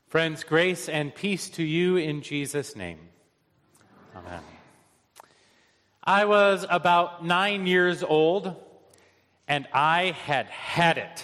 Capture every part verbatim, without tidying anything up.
Friends, grace and peace to you in Jesus' name. Amen. I was about nine years old, and I had had it.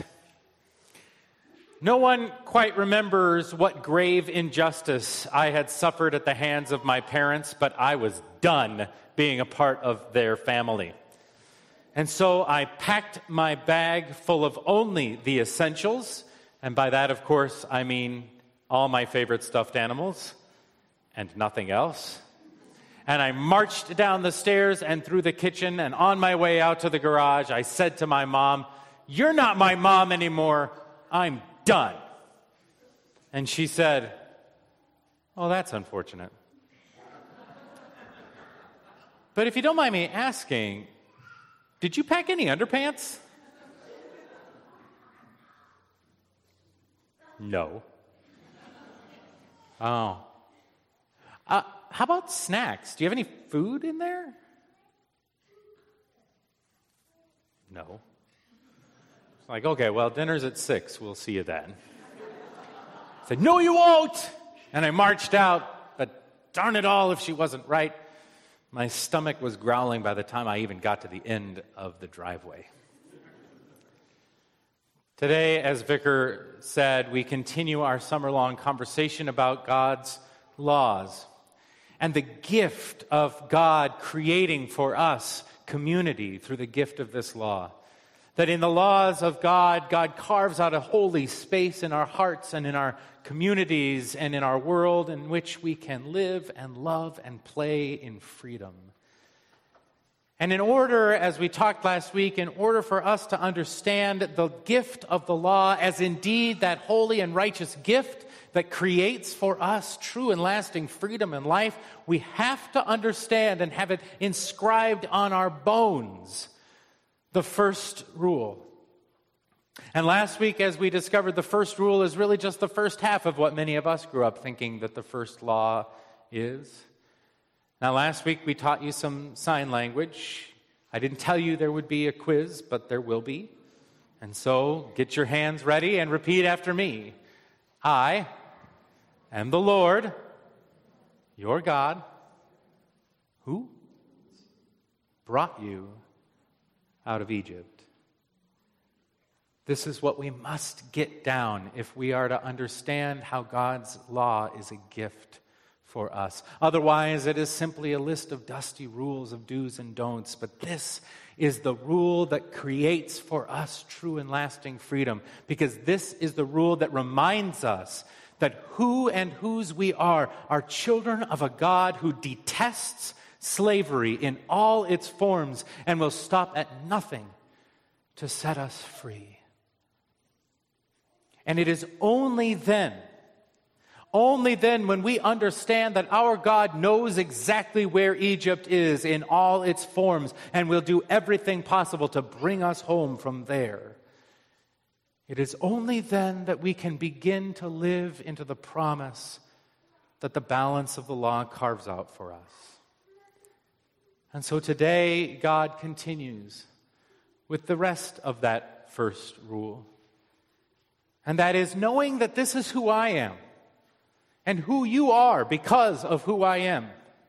No one quite remembers what grave injustice I had suffered at the hands of my parents, but I was done being a part of their family. And so I packed my bag full of only the essentials, and by that, of course, I mean all my favorite stuffed animals and nothing else. And I marched down the stairs and through the kitchen, and on my way out to the garage, I said to my mom, "You're not my mom anymore. I'm done." And she said, "Oh, that's unfortunate. But if you don't mind me asking, did you pack any underpants?" No. Oh. Uh, how about snacks? Do you have any food in there? No. It's like, okay, well, dinner's at six. We'll see you then. I said, "No, you won't." And I marched out, but darn it all if she wasn't right. My stomach was growling by the time I even got to the end of the driveway. Today, as Vicar said, we continue our summer-long conversation about God's laws and the gift of God creating for us community through the gift of this law. That in the laws of God, God carves out a holy space in our hearts and in our communities and in our world in which we can live and love and play in freedom. And in order, as we talked last week, in order for us to understand the gift of the law as indeed that holy and righteous gift that creates for us true and lasting freedom and life, we have to understand and have it inscribed on our bones, the first rule. And last week, as we discovered, the first rule is really just the first half of what many of us grew up thinking that the first law is. Now, last week we taught you some sign language. I didn't tell you there would be a quiz, but there will be. And so get your hands ready and repeat after me. I am the Lord, your God, who brought you out of Egypt. This is what we must get down if we are to understand how God's law is a gift for us. Otherwise, it is simply a list of dusty rules of do's and don'ts. But this is the rule that creates for us true and lasting freedom, because this is the rule that reminds us that who and whose we are are children of a God who detests slavery in all its forms and will stop at nothing to set us free. And it is only then Only then when we understand that our God knows exactly where Egypt is in all its forms and will do everything possible to bring us home from there. It is only then that we can begin to live into the promise that the balance of the law carves out for us. And so today, God continues with the rest of that first rule. And that is knowing that this is who I am. And who you are because of who I am.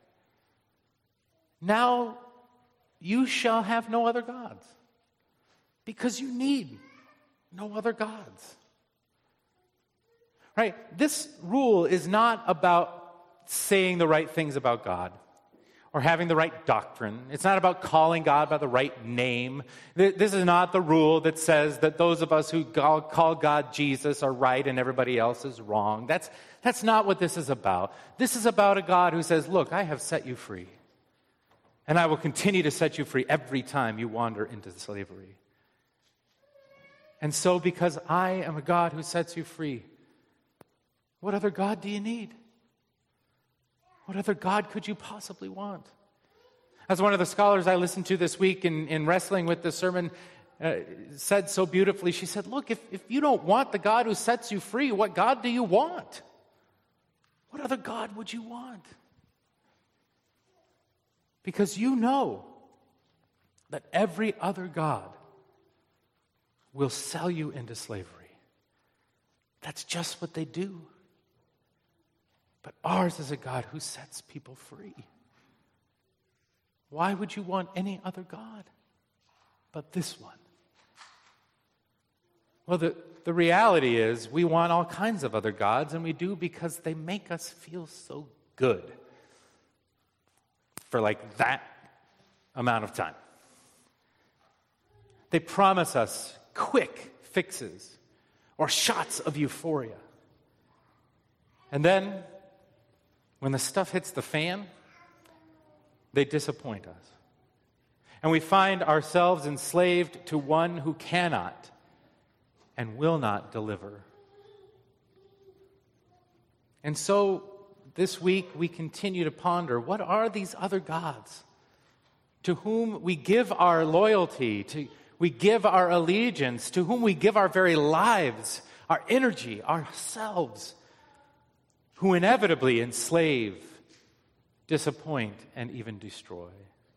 Now you shall have no other gods, because you need no other gods. Right? This rule is not about saying the right things about God or having the right doctrine. It's not about calling God by the right name. This is not the rule that says that those of us who call God Jesus are right and everybody else is wrong. That's, that's not what this is about. This is about a God who says, look, I have set you free. And I will continue to set you free every time you wander into slavery. And so because I am a God who sets you free, what other God do you need? What other God could you possibly want? As one of the scholars I listened to this week in, in wrestling with this sermon uh, said so beautifully, she said, look, if, if you don't want the God who sets you free, what God do you want? What other God would you want? Because you know that every other God will sell you into slavery. That's just what they do. But ours is a God who sets people free. Why would you want any other God but this one? Well, the, the reality is we want all kinds of other gods, and we do because they make us feel so good for like that amount of time. They promise us quick fixes or shots of euphoria. And then, when the stuff hits the fan, they disappoint us. And we find ourselves enslaved to one who cannot and will not deliver. And so, this week we continue to ponder, what are these other gods to whom we give our loyalty, to we give our allegiance, to whom we give our very lives, our energy, ourselves, who inevitably enslave, disappoint, and even destroy?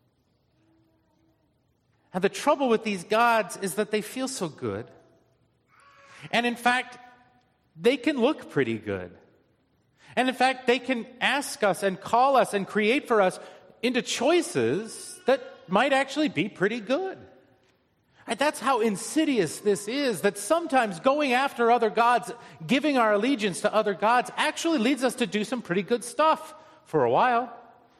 And the trouble with these gods is that they feel so good. And in fact, they can look pretty good. And in fact, they can ask us and call us and create for us into choices that might actually be pretty good. And that's how insidious this is, that sometimes going after other gods, giving our allegiance to other gods, actually leads us to do some pretty good stuff for a while.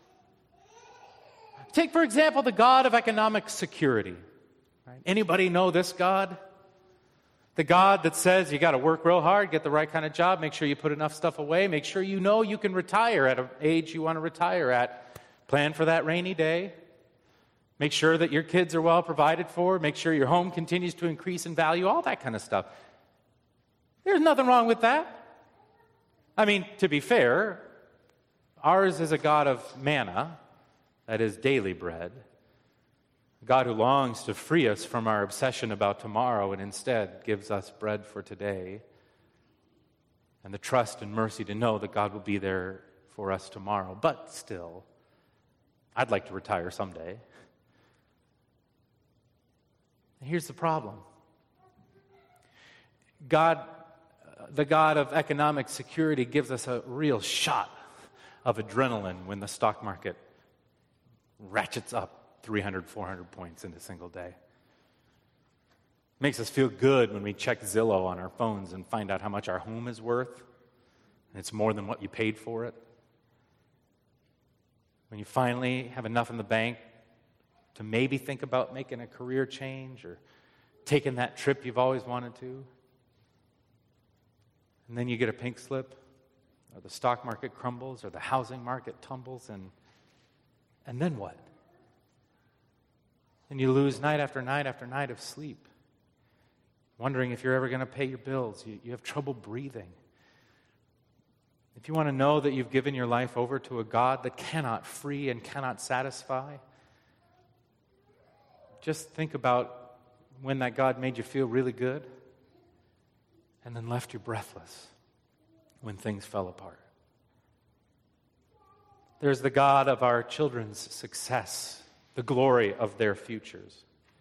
Take, for example, the God of economic security. Right? Anybody know this God? The God that says you got to work real hard, get the right kind of job, make sure you put enough stuff away, make sure you know you can retire at an age you want to retire at. Plan for that rainy day. Make sure that your kids are well provided for. Make sure your home continues to increase in value, all that kind of stuff. There's nothing wrong with that. I mean, to be fair, ours is a God of manna, that is daily bread. A God who longs to free us from our obsession about tomorrow and instead gives us bread for today and the trust and mercy to know that God will be there for us tomorrow. But still, I'd like to retire someday. Here's the problem. God, the God of economic security, gives us a real shot of adrenaline when the stock market ratchets up three hundred, four hundred points in a single day. Makes us feel good when we check Zillow on our phones and find out how much our home is worth, and it's more than what you paid for it. When you finally have enough in the bank to maybe think about making a career change or taking that trip you've always wanted to. And then you get a pink slip, or the stock market crumbles, or the housing market tumbles, and and then what? And you lose night after night after night of sleep, wondering if you're ever going to pay your bills. You, you have trouble breathing. If you want to know that you've given your life over to a God that cannot free and cannot satisfy, just think about when that God made you feel really good and then left you breathless when things fell apart. There's the God of our children's success, the glory of their futures.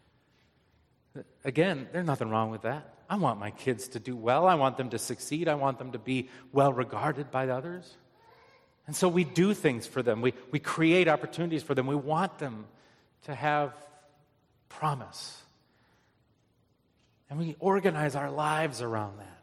Again, there's nothing wrong with that. I want my kids to do well. I want them to succeed. I want them to be well regarded by others. And so we do things for them. We, we create opportunities for them. We want them to have promise. And we organize our lives around that.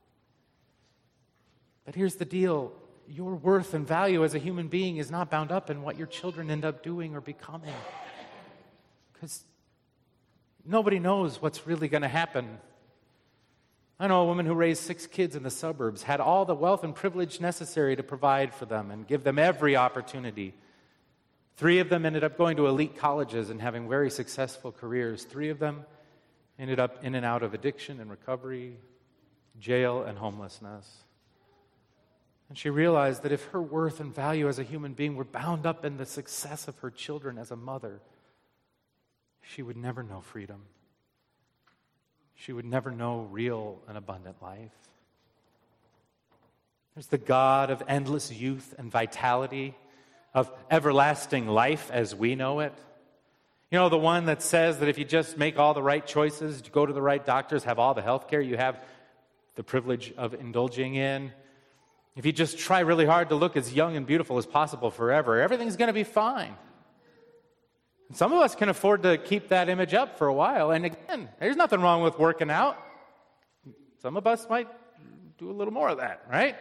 But here's the deal. Your worth and value as a human being is not bound up in what your children end up doing or becoming. Because nobody knows what's really going to happen. I know a woman who raised six kids in the suburbs, had all the wealth and privilege necessary to provide for them and give them every opportunity. Three of them ended up going to elite colleges and having very successful careers. Three of them ended up in and out of addiction and recovery, jail and homelessness. And she realized that if her worth and value as a human being were bound up in the success of her children as a mother, she would never know freedom. She would never know real and abundant life. There's the God of endless youth and vitality, of everlasting life as we know it. You know, the one that says that if you just make all the right choices, go to the right doctors, have all the health care you have the privilege of indulging in, If you just try really hard to look as young and beautiful as possible forever, everything's going to be fine. And some of us can afford to keep that image up for a while. And again, there's nothing wrong with working out. Some of us might do a little more of that, right?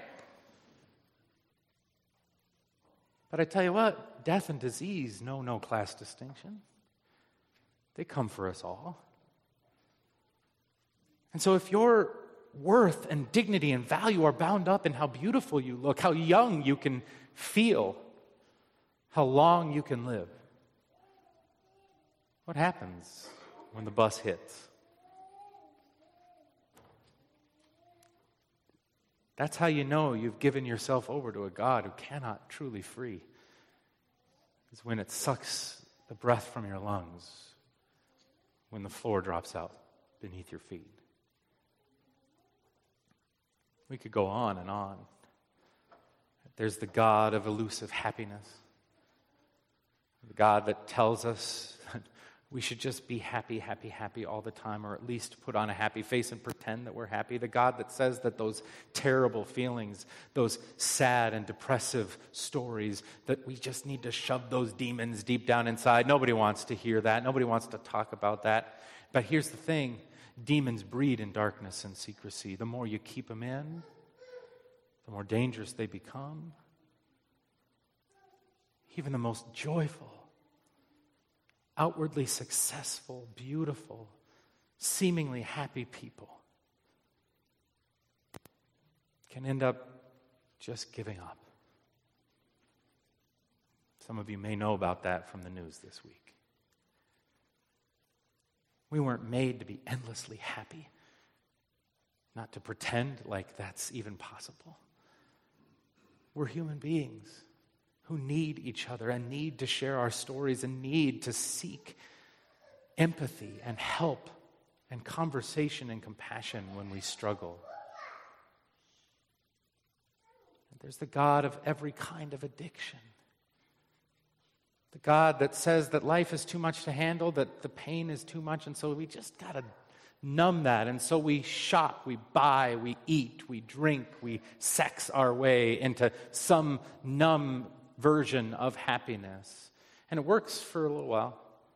But I tell you what, death and disease know no class distinction. They come for us all. And so if your worth and dignity and value are bound up in how beautiful you look, how young you can feel, how long you can live, what happens when the bus hits? That's how you know you've given yourself over to a God who cannot truly free. It's when it sucks the breath from your lungs, when the floor drops out beneath your feet. We could go on and on. There's the God of elusive happiness, the God that tells us that we should just be happy, happy, happy all the time, or at least put on a happy face and pretend that we're happy. The God that says that those terrible feelings, those sad and depressive stories, that we just need to shove those demons deep down inside. Nobody wants to hear that. Nobody wants to talk about that. But here's the thing. Demons breed in darkness and secrecy. The more you keep them in, the more dangerous they become. Even the most joyful, outwardly successful, beautiful, seemingly happy people can end up just giving up. Some of you may know about that from the news this week. We weren't made to be endlessly happy, not to pretend like that's even possible. We're human beings who need each other and need to share our stories and need to seek empathy and help and conversation and compassion when we struggle. There's the God of every kind of addiction. The God that says that life is too much to handle, that the pain is too much, and so we just got to numb that. And so we shop, we buy, we eat, we drink, we sex our way into some numb version of happiness. And it works for a little while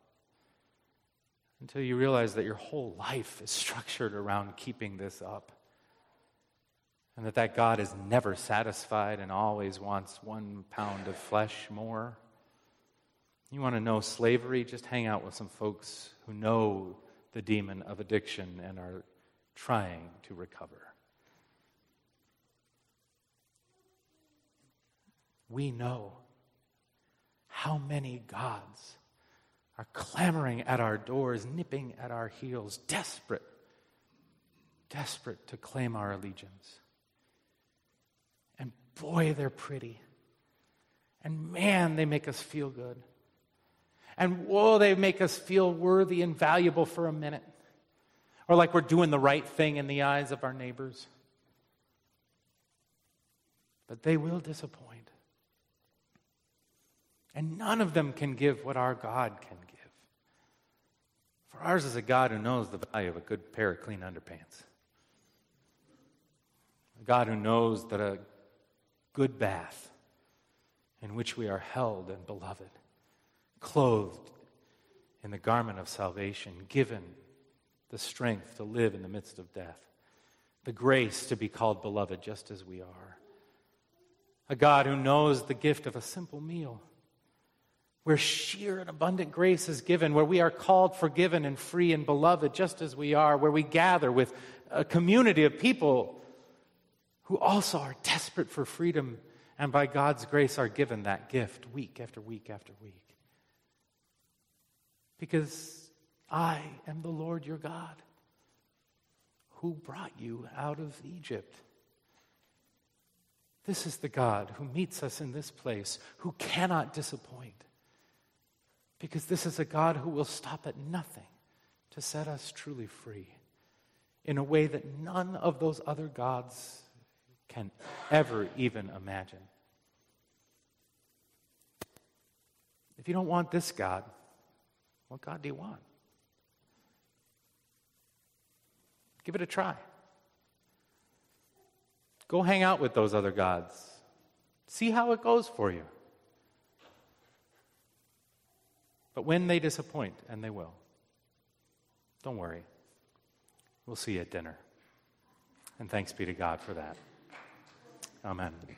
until you realize that your whole life is structured around keeping this up. And that that God is never satisfied and always wants one pound of flesh more. You want to know slavery? Just hang out with some folks who know the demon of addiction and are trying to recover. We know how many gods are clamoring at our doors, nipping at our heels, desperate, desperate to claim our allegiance. And boy, they're pretty. And man, they make us feel good. And whoa, they make us feel worthy and valuable for a minute. Or like we're doing the right thing in the eyes of our neighbors. But they will disappoint. And none of them can give what our God can give. For ours is a God who knows the value of a good pair of clean underpants. A God who knows that a good bath in which we are held and beloved, clothed in the garment of salvation, given the strength to live in the midst of death, the grace to be called beloved just as we are. A God who knows the gift of a simple meal, where sheer and abundant grace is given, where we are called forgiven and free and beloved just as we are, where we gather with a community of people who also are desperate for freedom and by God's grace are given that gift week after week after week. Because I am the Lord your God who brought you out of Egypt. This is the God who meets us in this place, who cannot disappoint. Because this is a God who will stop at nothing to set us truly free in a way that none of those other gods can ever even imagine. If you don't want this God, what God do you want? Give it a try. Go hang out with those other gods. See how it goes for you. But when they disappoint, and they will, don't worry. We'll see you at dinner. And thanks be to God for that. Amen.